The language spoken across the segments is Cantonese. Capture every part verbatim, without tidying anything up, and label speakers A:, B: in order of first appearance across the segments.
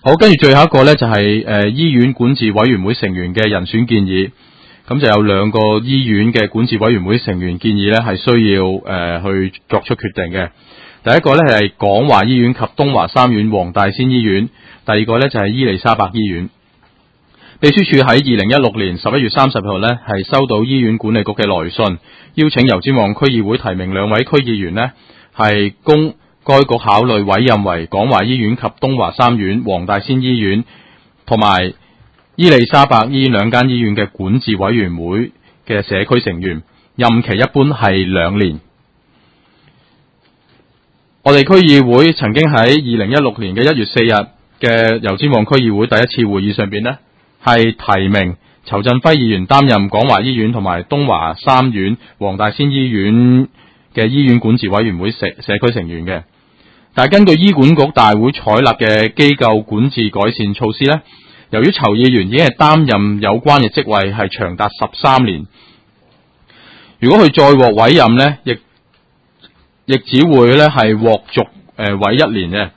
A: 好，跟住最後一個咧就係、是、誒、呃、醫院管治委員會成員嘅人選建議。咁就有兩個醫院嘅管治委員會成員建議咧，係需要誒、呃、去作出決定嘅。第一個咧係廣華醫院及東華三院黃大仙醫院，第二個咧就係、是、伊利沙伯醫院。秘書處喺二零一六年十一月三十號咧係收到醫院管理局嘅來信，邀請油尖旺區議會提名兩位區議員呢係供該局考慮委任為廣華醫院及東華三院黃大仙醫院同埋伊利沙伯醫院兩間醫院嘅管治委員會嘅社區成員，任期一般係兩年。我哋區議會曾經喺二零一六年嘅一月四日嘅油尖旺區議會第一次會議上邊呢係提名仇振輝議員擔任廣華醫院同埋東華三院黃大仙醫院嘅醫院管治委員會社社區成員嘅。但係根據醫管局大會採納嘅機構管治改善措施呢，由於仇議員已經係擔任有關嘅職位係長達十三年，如果佢再獲委任呢，亦亦只會咧係獲續誒委一年嘅。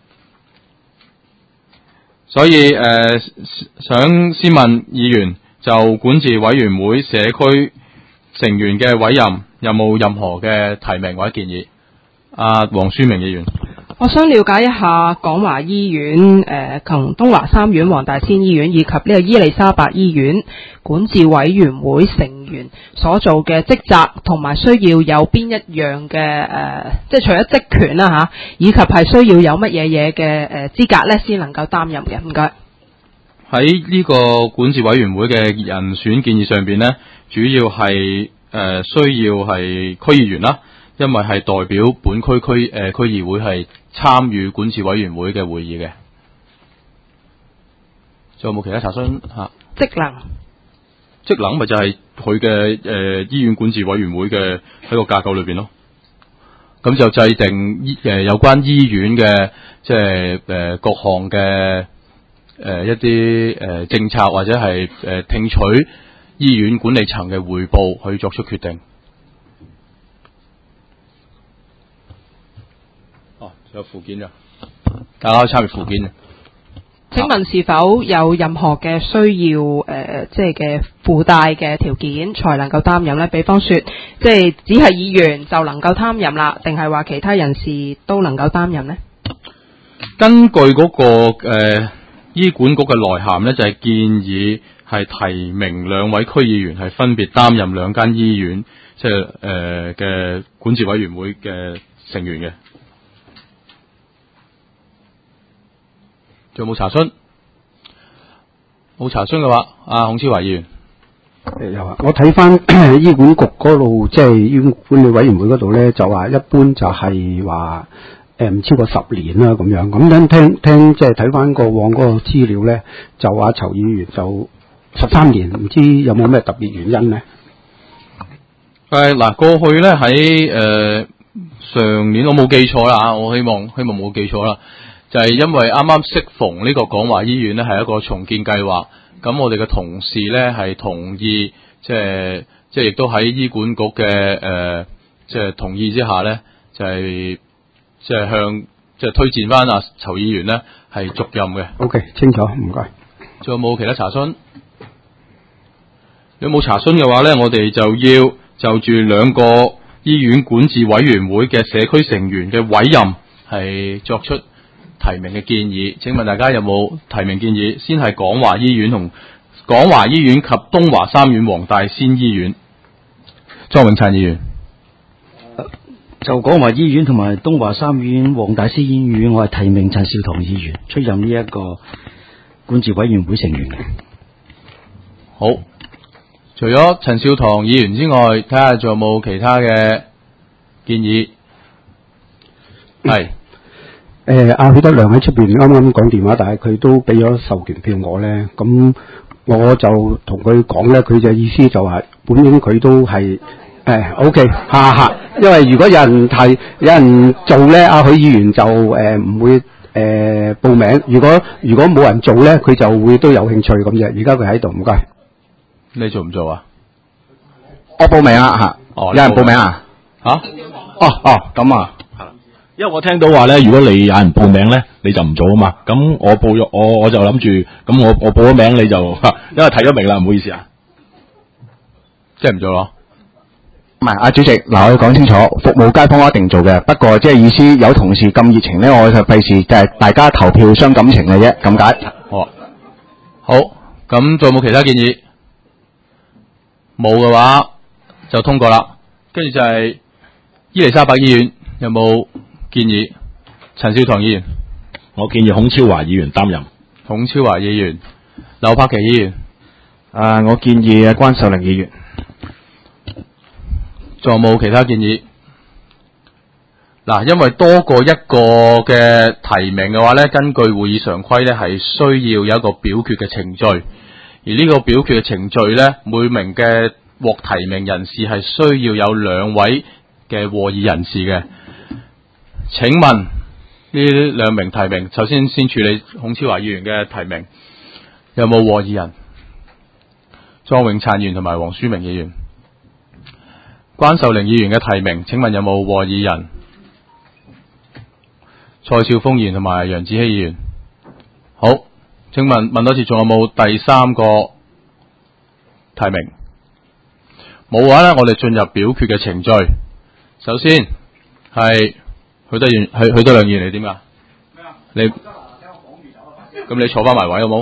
A: 所以誒、呃、想先問議員，就管治委員會社區成員嘅委任有冇任何嘅提名或者建議？阿黃書明議員。
B: 我想了解一下廣華醫院、誒同東華三院黃大仙醫院以及呢個伊利沙伯醫院管治委員會成員所做嘅職責，同埋需要有邊一樣嘅誒，即係除咗職權啦嚇，以及係需要有乜嘢嘢嘅誒資格咧，先能夠擔任嘅？唔該。
A: 喺呢個管治委員會嘅人選建議上邊咧，主要係誒、呃、需要係區議員啦，因為係代表本區區誒區議會係參與管治委員會嘅會議嘅。仲有冇其他查詢吓？職能，職能咪就係佢嘅誒醫院管治委員會嘅喺個架構裏邊咯。咁就制定醫誒、呃、有關醫院嘅即係誒各項嘅誒、呃、一啲誒、呃、政策，或者係誒、呃、聽取醫院管理層嘅匯報去作出決定。哦，有附件啊，大家可以參與附件啊。
B: 請問是否有任何嘅需要誒、呃，即係嘅附帶嘅條件才能夠擔任呢？比方說，即係只係議員就能夠擔任啦，定係話其他人士都能夠擔任呢？
A: 根據嗰、那個誒、呃、醫管局嘅內涵呢，就係、是、建議係提名兩位區議員係分別擔任兩間醫院即係誒嘅管治委員會嘅成員嘅。仲有冇查詢？冇查詢嘅話，阿孔超華議員。
C: 誒有啊，我睇翻醫管局嗰度，即係醫院管理委員會嗰度咧，就話一般就係話誒唔超過十年啦咁樣。咁樣聽聽即係睇翻過往嗰個資料咧，就話仇議員就十三年，唔知有冇咩特別原因咧？
A: 誒嗱，過去咧喺誒上年我冇記錯啦，我希望希望冇記錯啦。就係因為啱啱適逢呢個廣華醫院咧係一個重建計劃，咁我哋嘅同事咧係同意，即係即係亦都喺醫管局嘅誒即係同意之下咧，就係即係向即係推薦翻阿仇議員咧係續任嘅。
C: OK， 清楚，唔該。
A: 仲有冇其他查詢？有冇查詢嘅話咧，我哋就要就住兩個醫院管治委員會嘅社區成員嘅委任係作出提名嘅建議。請問大家有冇提名建議？先係廣華醫院同廣華醫院及東華三院黃大仙醫院。莊永燦議員。
D: 就廣華醫院同埋東華三院黃大仙醫院，我係提名陳少棠議員出任呢一個管治委員會成員嘅。
A: 好，除咗陳少棠議員之外，睇下仲有冇其他嘅建議。係。
C: 誒阿許德亮喺出邊啱啱講電話，但係佢都俾咗授權票我咧，咁我就同佢講咧，佢嘅意思就話本應佢都係誒 OK 下下，因為如果有人係有人做咧，阿許議員就誒唔、呃、會誒、呃、報名；如果如果冇人做咧，佢就會都有興趣咁嘅。而家佢喺度，唔該。
A: 你做唔做啊？
C: 我報名啊嚇！
A: 哦，
C: 有人報名啊？
A: 嚇？
C: 哦哦，咁啊。
E: 因為我聽到話咧，如果你有人報名咧，你就唔做啊嘛。咁我報咗，我我就諗住，咁我我報咗名你就，因為提咗名啦，唔好意思啊，
A: 即係唔做咯。
F: 唔係，阿主席，嗱，我要講清楚，服務街坊我一定做嘅。不過即係意思有同事咁熱情咧，我就費事就係大家投票傷感情嘅啫，咁解。
A: 好，好，咁仲有冇其他建議？冇嘅話就通過啦。跟住就係伊利沙伯醫院有冇建議？陳少棠議員，
E: 我建議孔超華議員擔任。
A: 孔超華議員，劉柏祺議員，
F: 啊，我建議啊關秀玲議員。
A: 仲有冇其他建議？嗱，因為多過一個嘅提名嘅話咧，根據會議常規咧係需要有一個表決嘅程序，而呢個表決嘅程序咧，每名嘅獲提名人士係需要有兩位嘅和議人士嘅。請問呢兩名提名，首先先處理孔超華議員嘅提名，有冇和議人？莊永燦議員同埋黃書明議員。關秀玲議員嘅提名，請問有冇和議人？蔡少豐議員同埋楊子希議員。好，請問問多次，仲有冇第三個提名？冇嘅話咧，我哋進入表決嘅程序。首先係許德元，許許德亮議員，你點噶？你咁你坐翻埋位好冇？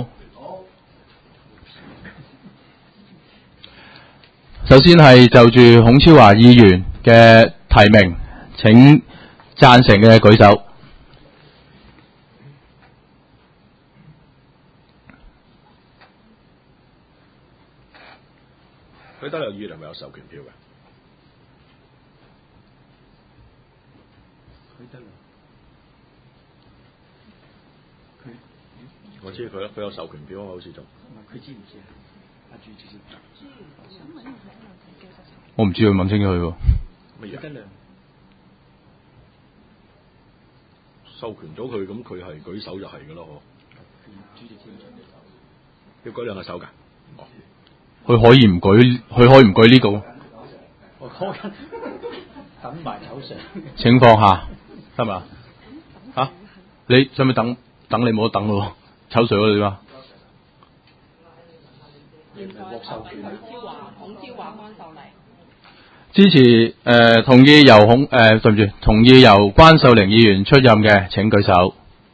A: 首先係就住孔超華議員嘅提名，請贊成嘅舉手。
E: 許德亮議員係咪有授權票嘅？許德亮，佢我知佢佢有授權票啊，好似就佢知唔知啊？阿朱知唔知？
A: 我唔知，佢問清楚佢喎。
E: 乜嘢？授權咗佢，咁佢係舉手就係噶咯，嗬。要舉兩個手噶。哦。
A: 佢可以唔舉，佢可以唔舉呢個。
D: 我講緊等埋手上。
A: 請放下，得咪啊？吓，你使唔使等？等你冇得等咯，抽水嗰度點啊？
B: 現在孔超華、孔超華關秀玲。
A: 支持誒、呃，同意由孔誒，對唔住，同意由關秀玲議員出任嘅，請舉手。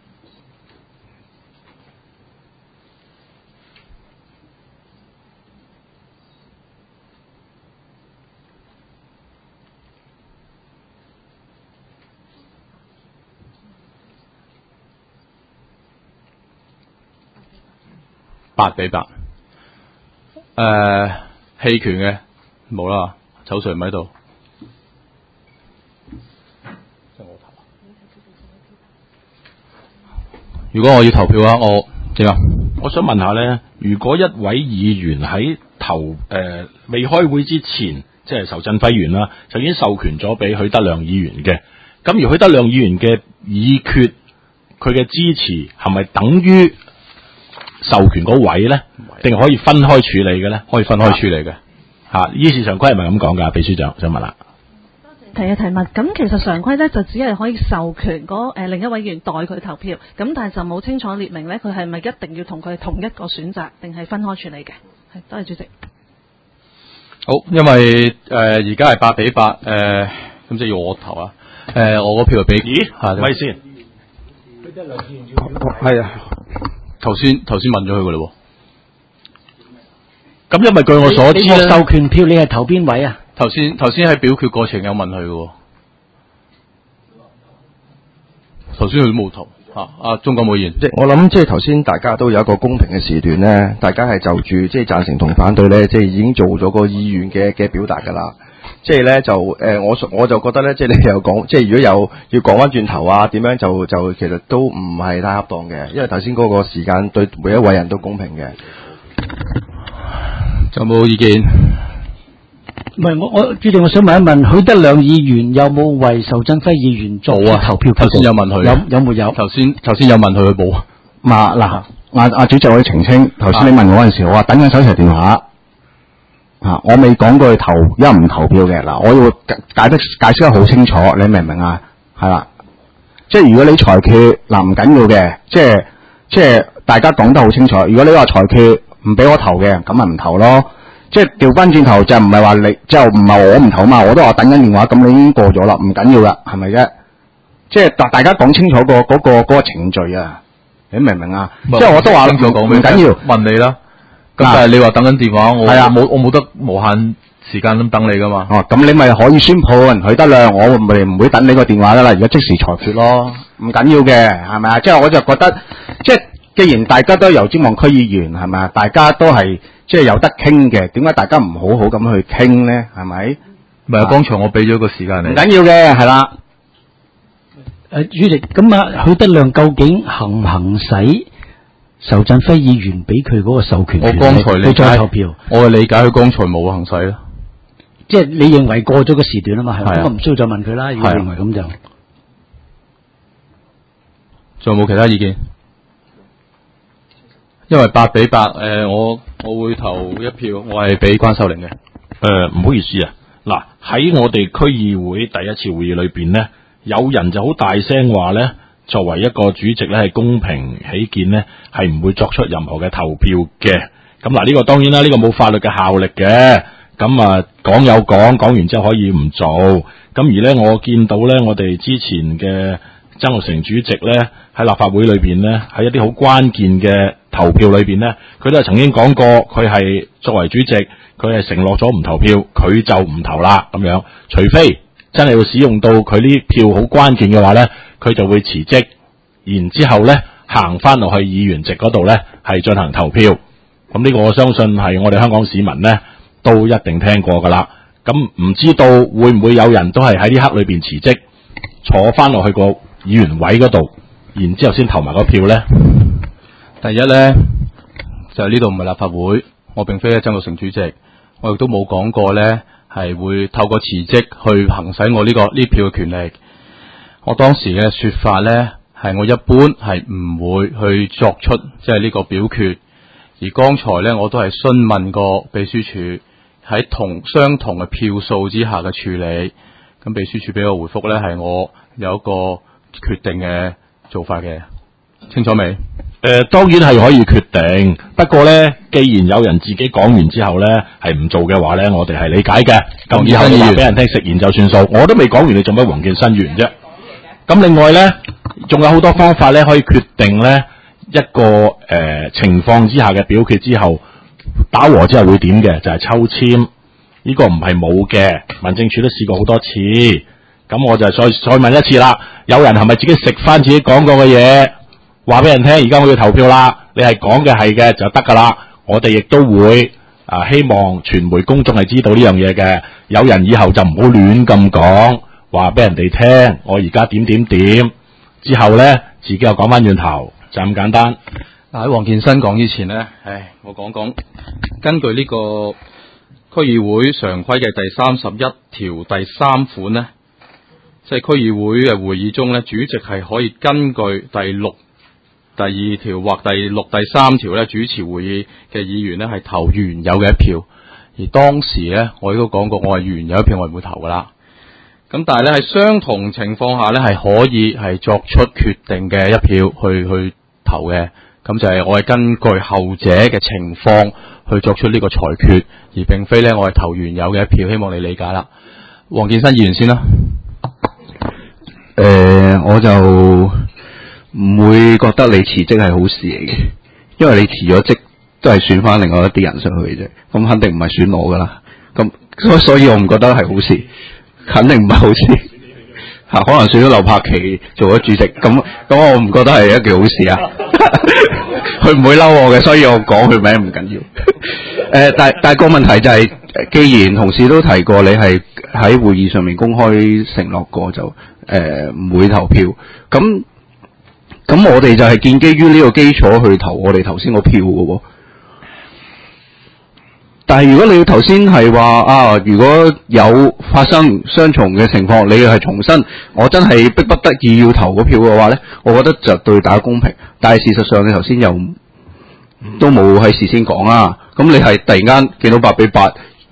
A: 八比八。誒、呃，棄權嘅冇啦。丑水唔喺度，如果我要投票嘅話，我點啊？
E: 我想問下咧，如果一位議員喺投誒、呃、未開會之前，即係仇振輝議員啦，就已經授權咗俾許德亮議員嘅，咁而許德亮議員嘅議決，佢嘅支持係咪等於授權嗰位咧？定係可以分開處理嘅咧？
A: 可以分開處理嘅。
E: 吓，議事常規係咪咁講噶？秘書長想問啦。
G: 提一提問，咁其實常規咧就只係可以授權嗰、呃、另一位議員代佢投票，咁但係就冇清楚列明咧，佢係咪一定要同佢同一個選擇，定係分開處理嘅？係，多謝主席。
A: 好，因為誒而家係八比八，誒咁即係要我投啊。誒、呃，我嗰票就俾咦？係咪先？
C: 係啊，
A: 頭先頭先問咗佢噶啦喎。
E: 咁因為據我所知咧，
D: 授權票你係投邊位啊？
A: 頭先頭先喺表決過程有問佢嘅，頭先佢都冇投吓。阿鍾國武議員，
F: 即係我諗，即係頭先大家都有一個公平嘅時段咧，大家係就住即係贊成同反對咧，即係已經做咗個意願嘅嘅表達㗎啦。即係咧就誒、呃，我我就覺得咧，即係你又講，即係如果有要講翻轉頭啊，點樣就就其實都唔係太恰當嘅，因為頭先嗰個時間對每一位人都公平嘅。
A: 有冇意見？
D: 唔係我我主席，我想問一問，許德亮議員有冇為仇振輝議員做啊投票？
A: 頭先有問佢，
D: 有有冇有？
A: 頭先頭先有問佢，佢冇。
F: 嘛嗱，阿阿主席我要澄清，頭先你問我嗰陣時，我話等緊手提電話。啊！我未講過去投一唔投票嘅嗱，我要解得解釋得好清楚，你明唔明啊？係啦，
C: 即係如果你裁決嗱唔緊要嘅，即係即係大家講得好清楚。如果你話裁決唔俾我投嘅，咁咪唔投咯。即係調翻轉頭就唔係話你，就唔係我唔投嘛，我都話等緊電話，咁你已經過咗啦，唔緊要噶，係咪啫？即係大大家講清楚個嗰個嗰個程序啊，你明唔明啊？即係我都話唔緊要，
A: 問你啦。咁但係你話等緊電話，我
C: 係啊，
A: 冇我冇得無限時間咁等你噶嘛？
C: 哦，咁你咪可以宣判許德亮，我咪唔會等你個電話噶啦，而家即時裁決咯，唔緊要嘅，係咪啊？即係我就覺得，即係既然大家都係油尖旺區議員，係咪啊？大家都係即係有得傾嘅，點解大家唔好好咁去傾咧？係咪？
A: 唔係啊，剛才我俾咗個時間你。
C: 唔緊要嘅，係啦。
D: 誒，主席，咁啊，許德亮究竟行唔行使仇振輝議員俾佢嗰個授權權？
A: 我剛才理
D: 佢再
A: 解
D: 投票，
A: 我嘅理解佢剛才冇行使啦。
D: 即係你認為過咗個時段啊嘛，係咪？
A: 係啊
D: 咁啊唔需要再問佢啦。如果
A: 係啊
D: 認為咁就，
A: 仲有冇其他意見？因為八比八，誒，我我會投一票，我係俾關秀玲嘅。
E: 誒，唔好意思啊，嗱喺我哋區議會第一次會議裏邊呢，有人就好大聲話呢，作為一個主席呢，係公平起見呢，係唔會作出任何嘅投票嘅。咁嗱，呢個當然啦，呢個冇法律嘅效力嘅。咁啊，講有講，講完之後可以唔做。咁而呢，我見到呢，我哋之前嘅曾鈺成主席呢，喺立法會裏邊呢，喺一啲好關鍵嘅投票裏邊呢，佢都係曾經講過，佢係作為主席，佢係承諾咗唔投票，佢就唔投啦咁樣。除非真係要使用到佢呢票好關鍵嘅話呢，佢就會辭職，然之後呢行翻落去議員席嗰度呢，係進行投票。咁呢個我相信係我哋香港市民呢都一定聽過噶啦。咁唔知道會唔會有人都係喺呢刻裏邊辭職，坐翻落去個議員位嗰度，然之後先投埋個票呢？
A: 第一呢，就呢度唔係立法會，我並非係曾鈺成主席，我亦都冇講過呢係會透過辭職去行使我呢、這個呢票嘅權力。我當時嘅說法呢，係我一般係唔會去作出即係呢個表決。而剛才呢，我都係詢問過秘書處喺同相同嘅票數之下嘅處理。咁秘書處俾我回覆呢，係我有一個決定嘅做法嘅，清楚未？
E: 誒、呃，當然係可以決定，不過呢，既然有人自己講完之後呢，係唔做嘅話呢，我哋係理解嘅。咁以後你話俾人聽食言就算數，我都未講完，你做乜黃健新完啫？咁另外呢，仲有好多方法呢，可以決定呢一個誒、呃、情況之下嘅表決之後打和之後會點嘅，就係、是、抽籤。呢、這個唔係冇嘅，民政處都試過好多次。咁我就再再問一次啦，有人係咪自己食翻自己講過嘅嘢？話俾人聽，而家我要投票啦，你係講嘅係嘅就得噶啦。我哋亦都會啊，希望傳媒公眾係知道呢樣嘢嘅。有人以後就唔好亂咁講，話俾人哋聽，我而家點點點，之後呢，自己又講翻轉頭，就咁簡單。
A: 嗱，喺黃健新講之前呢，唉，我講講根據呢個區議會常規嘅第三十一條第三款呢，即係區議會嘅會議中呢，主席係可以根據第六。第二條或第六、第三條咧，主持會議嘅議員咧係投原有嘅一票，而當時咧我亦都講過，我係原有一票我唔會投噶啦。咁但係咧喺相同情況下咧係可以係作出決定嘅一票去去投嘅，咁就係我係根據後者嘅情況去作出呢個裁決，而並非咧我係投原有嘅一票。希望你理解啦。黃健新議員先啦。
F: 誒、呃，我就。唔會覺得你辭職係好事嚟嘅，因為你辭咗職都係選翻另外一啲人上去嘅啫，咁肯定唔係選我噶啦，咁所所以我唔覺得係好事，肯定唔係好事吓，可能選咗劉柏奇做咗主席，咁咁我唔覺得係一件好事啊，佢唔會嬲我嘅，所以我講佢名唔緊要。誒、呃，但但係個問題就係、是，既然同事都提過你係喺會議上面公開承諾過就誒唔、呃、會投票，咁。咁我哋就係建基於呢個基礎去投我哋頭先個票嘅喎。但係如果你要頭先係話啊，如果有發生雙重嘅情況，你係重申我真係逼不得已要投嗰票嘅話咧，我覺得就對大家公平。但係事實上你頭先又都冇喺事先講啊。咁你係突然間見到八比八，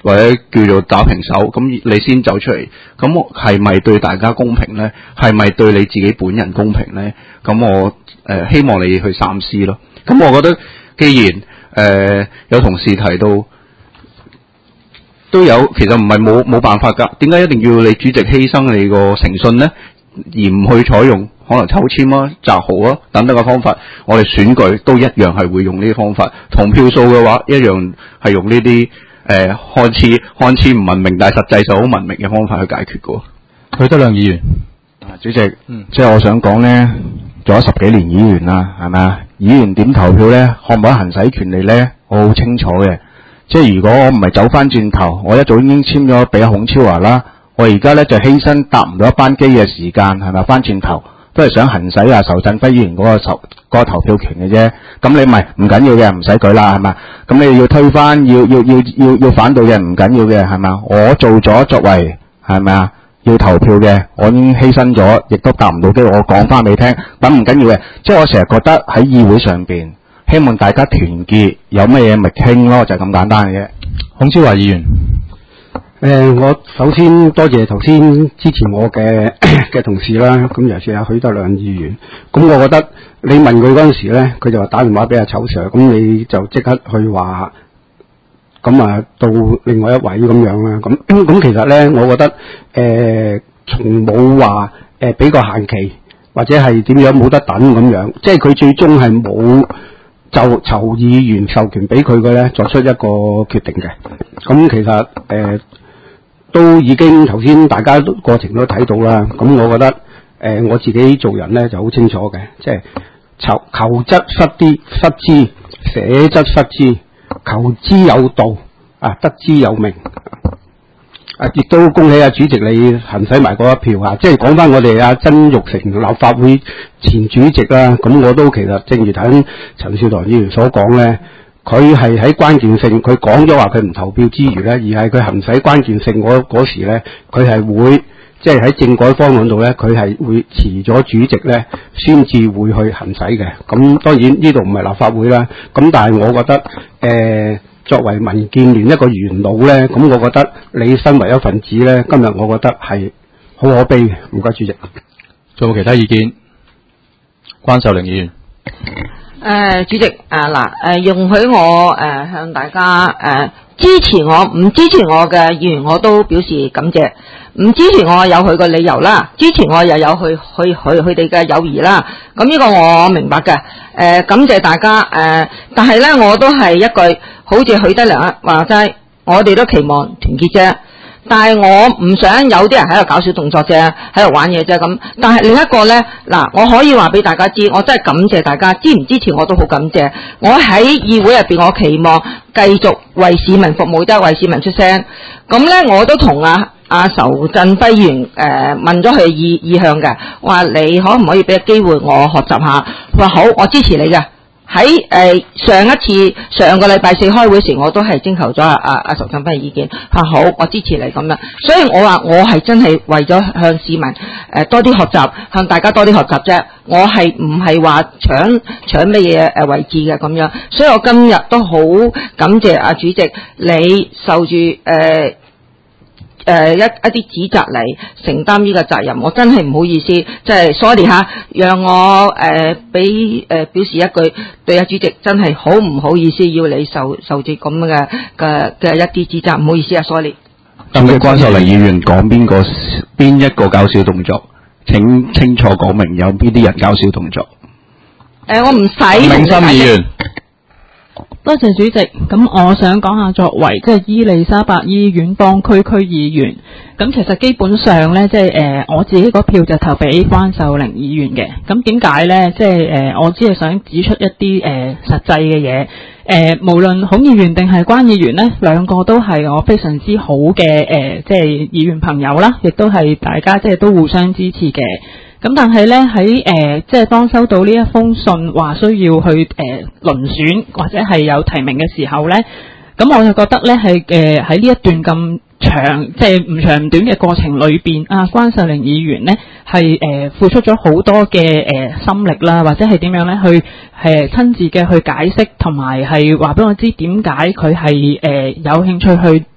H: 或者叫做打平手，咁你先走出嚟，咁係咪對大家公平咧？係咪對你自己本人公平咧？咁我誒、呃、希望你去三思咯。咁我覺得，既然誒、呃、有同事提到，都有其實唔係冇冇辦法㗎，點解一定要你主席犧牲你個誠信咧？而唔去採用可能抽籤啊、擲號啊等等嘅方法，我哋選舉都一樣係會用呢啲方法。同票數嘅話，一樣係用呢啲誒看似看似唔文明，但係實際上好文明嘅方法去解決嘅。
A: 許德亮議員，
I: 啊，主席，
A: 嗯，
I: 即係我想講咧，做咗十幾年議員啦，係咪啊？議員點投票咧，可唔可以行使權利咧？我好清楚嘅。即係如果我唔係走翻轉頭，我一早已經簽咗俾阿孔超華啦。我而家咧就犧牲搭唔到一班機嘅時間，係咪翻轉頭都係想行使阿仇振輝議員嗰個投嗰個投票權嘅啫。咁你咪唔緊要嘅，唔使舉啦，係嘛？咁你要推翻，要要要要要反對嘅唔緊要嘅，係嘛？我做咗作為係咪啊？要投票嘅，我已經犧牲咗，亦都搭唔到機，我講翻俾你聽，咁唔緊要嘅。即係我成日覺得喺議會上邊，希望大家團結，有乜嘢咪傾咯，就係咁簡單嘅啫。
A: 孔超華議員。
C: 誒、呃，我首先多謝頭先支持我嘅嘅同事啦，咁尤其是阿許德亮議員。咁我覺得你問佢嗰陣時咧，佢就話打電話俾阿丑 Sir，咁你就即刻去話，咁啊到另外一位咁樣啦。咁咁其實咧，我覺得誒，從冇話誒俾個限期或者係點樣冇得等咁樣，即係佢最終係冇就籌議員授權俾佢嘅咧作出一個決定嘅。咁其實誒。呃都已經頭先大家都過程都睇到啦，咁我覺得誒、呃、我自己做人咧就好清楚嘅，即係求求則失啲失之，捨則失之，求之有道啊，得之有命啊！亦都恭喜阿主席你行使埋嗰一票啊！即係講翻我哋阿曾鈺成立法會前主席啦，咁我都其實正如頭先陳少棠議員所講咧。佢係喺關鍵性，佢講咗話佢唔投票之餘咧，而係佢行使關鍵性嗰嗰時咧，佢係會即係喺政改方案度咧，佢係會辭咗主席咧，先至會去行使嘅。咁當然呢度唔係立法會啦，咁但係我覺得誒、呃，作為民建聯一個元老咧，咁我覺得你身為一份子咧，今日我覺得係好可悲嘅。唔該，主席。
A: 仲有冇其他意見？關秀玲議員。
J: 誒、呃，主席啊嗱，誒、呃、容許我誒、呃、向大家誒、呃、支持我，唔支持我嘅議員我都表示感謝，唔支持我有佢個理由啦，支持我又有佢佢佢佢哋嘅友誼啦，咁呢個我明白嘅，誒、呃、感謝大家，誒、呃、但係咧我都係一句，好似許德良話齋，我哋都期望團結啫。但係我唔想有啲人喺度搞小動作啫，喺度玩嘢啫咁。但係另一個呢，嗱，我可以話俾大家知，我真係感謝大家，支唔支持我都好感謝。我喺議會入邊，我期望繼續為市民服務，即係為市民出聲。咁呢，我都同阿阿仇振輝議員誒問咗佢意意向嘅，話你可唔可以俾個機會我學習下？佢話好，我支持你嘅。喺誒、呃、上一次上個禮拜四開會時，我都係徵求咗阿阿阿仇振輝嘅意見，話好，我支持你咁樣。所以我話我係真係為咗向市民誒、呃、多啲學習，向大家多啲學習啫。我係唔係話搶搶乜嘢誒位置嘅咁樣。所以我今日都好感謝阿、啊、主席，你受住誒。呃誒、呃、一一啲指責嚟承擔呢個責任，我真係唔好意思，即係 sorry 吓，讓我誒俾誒表示一句，對阿主席真係好唔好意思，要你受受住咁嘅嘅嘅一啲指責，唔好意思啊 sorry。
H: 咁嘅關秀玲議員講邊個邊一個搞小動作？請清楚講明有邊啲人搞小動作。誒、
J: 呃，我唔使。
A: 明心議員。
K: 多謝主席，咁我想講下作為即係伊利沙伯醫院幫區區議員，咁其實基本上咧，即係誒我自己嗰票就投俾關秀玲議員嘅。咁點解咧？即係誒我只係想指出一啲誒、呃、實際嘅嘢。誒、呃、無論孔議員定係關議員咧，兩個都係我非常之好嘅誒，即係議員朋友啦，亦都係大家即係都互相支持嘅。咁但係咧喺誒即係當收到呢一封信話需要去誒遴、呃、選或者係有提名嘅時候咧，咁我就覺得咧係誒喺呢一段咁長即係唔長唔短嘅過程裏邊，啊關秀玲議員咧係誒付出咗好多嘅誒、呃、心力啦，或者係點樣咧去誒親自嘅去解釋，同埋係話俾我知點解佢係誒有興趣去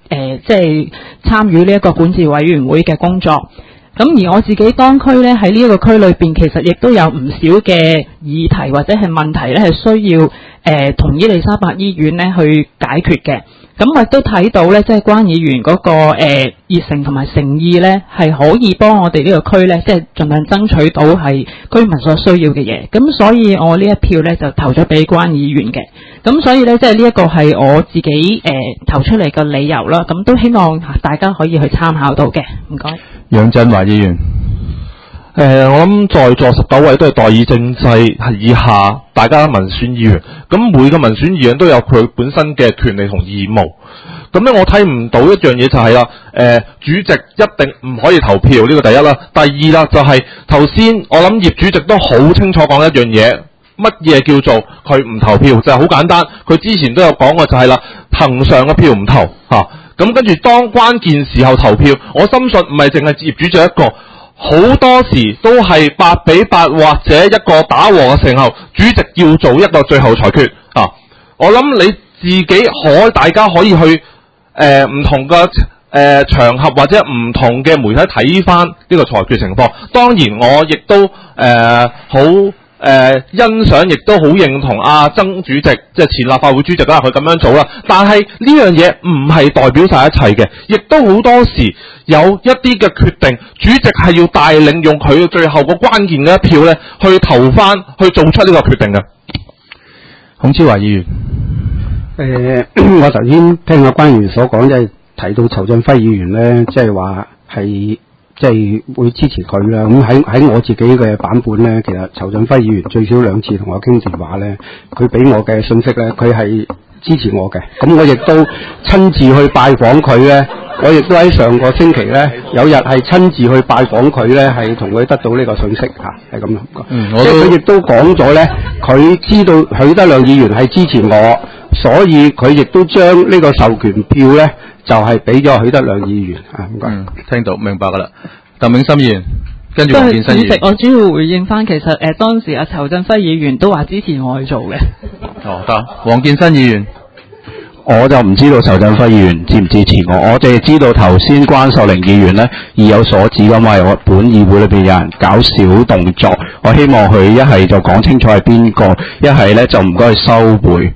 K: 誒即係參與呢一個管治委員會嘅工作。咁而我自己當區咧喺呢一個區裏邊，其實亦都有唔少嘅議題或者係問題咧，係需要誒同、呃、伊利沙伯醫院咧去解決嘅。咁我亦都睇到咧，即係關議員嗰、那個誒熱誠同埋誠意咧，係可以幫我哋呢個區咧，即係盡量爭取到係居民所需要嘅嘢。咁所以我呢一票咧就投咗俾關議員嘅。咁所以咧，即係呢一個係我自己誒、呃、投出嚟嘅理由啦。咁都希望大家可以去參考到嘅。唔該。
A: 楊振華議員。
L: 誒、呃，我諗在座十九位都係代議政制以下，大家民選議員，咁每個民選議員都有佢本身嘅權利同義務。咁咧，我睇唔到一樣嘢就係、是、啦，誒、呃，主席一定唔可以投票，呢、這個第一啦。第二啦，就係頭先我諗葉主席都好清楚講一樣嘢，乜嘢叫做佢唔投票，就係、是、好簡單。佢之前都有講過就係啦，憑上嘅票唔投吓，咁、啊、跟住當關鍵時候投票，我深信唔係淨係葉主席一個。好多時都係八比八或者一個打和嘅時候，主席要做一個最後裁決啊！我諗你自己可大家可以去誒唔、呃、同嘅誒、呃、場合或者唔同嘅媒體睇翻呢個裁決情況。當然我亦都誒好誒欣賞，亦都好認同阿曾主席，即係前立法會主席啦，佢咁樣做啦。但係呢樣嘢唔係代表晒一切嘅，亦都好多時有一啲嘅決定，主席係要帶領用佢最後個關鍵嘅一票咧，去投翻去做出呢個決定嘅。
A: 孔超華議員。
C: 誒、呃，我頭先聽阿關議員所講，即係提到仇振輝議員咧，即係話係。即係會支持佢啦。咁喺喺我自己嘅版本咧，其實仇振輝議員最少兩次同我傾電話咧，佢俾我嘅信息咧，佢係支持我嘅。咁我亦都親自去拜訪佢咧，我亦都喺上個星期咧有日係親自去拜訪佢咧，係同佢得到呢個信息嚇，係咁。嗯，即係佢亦都講咗咧，佢知道許德亮議員係支持我，所以佢亦都將呢個授權票咧。就係俾咗許德亮議員啊，唔該。
A: 嗯，聽到明白噶啦。鄧永森議員，跟住黃建新議員。主席，
K: 我主要回應翻，其實誒、呃、當時阿仇振輝議員都話支持我去做嘅。
A: 哦，得。黃建新議員，
H: 我就唔知道仇振輝議員支唔支持我，我淨係知道頭先關秀玲議員呢意有所指咁話，我本議會裏邊有人搞小動作，我希望佢一係就講清楚係邊個，一係咧就唔該收回。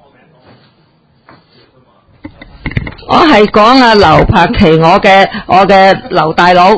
J: 我係講阿劉柏奇，我嘅我嘅劉大佬。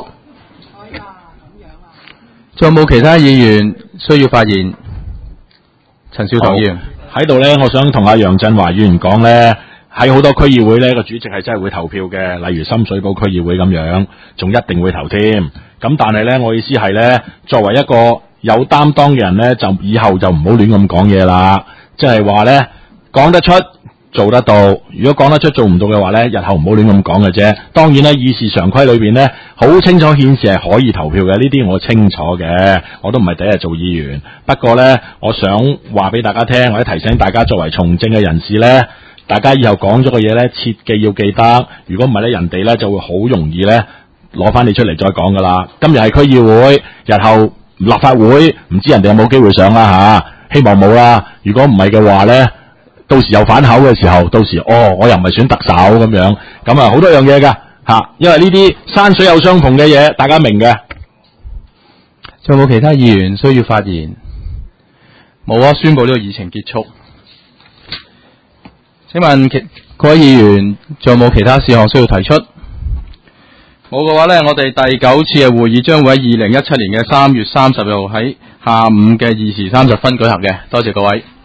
A: 仲有冇其他議員需要發言？陳少棠議員
E: 喺度咧，我想同阿楊振華議員講咧，喺好多區議會咧，個主席係真係會投票嘅，例如深水埗區議會咁樣，仲一定會投添。咁但係咧，我意思係咧，作為一個有擔當嘅人咧，就以後就唔好亂咁講嘢啦。即係話咧，講得出。做得到，如果講得出做唔到嘅話呢，日後唔好亂咁講嘅啫。當然呢，議事常規裏邊呢，好清楚顯示係可以投票嘅，呢啲我清楚嘅，我都唔係第一日做議員。不過呢，我想話俾大家聽，或者提醒大家，作為從政嘅人士呢，大家以後講咗嘅嘢呢，切記要記得。如果唔係呢，人哋呢就會好容易呢攞翻你出嚟再講噶啦。今日係區議會，日後立法會，唔知人哋有冇機會上啦吓，希望冇啦。如果唔係嘅話呢。到時有反口嘅時候，到時哦，我又唔係選特首咁樣，咁啊好多樣嘢噶吓，因為呢啲山水有相逢嘅嘢，大家明嘅。
A: 仲有冇其他議員需要發言？冇啊，宣布呢個議程結束。請問其各位議員仲有冇其他事項需要提出？冇嘅話呢，我哋第九次嘅會議將會喺二零一七年嘅三月三十號喺下午嘅二時三十分舉行嘅。多謝各位。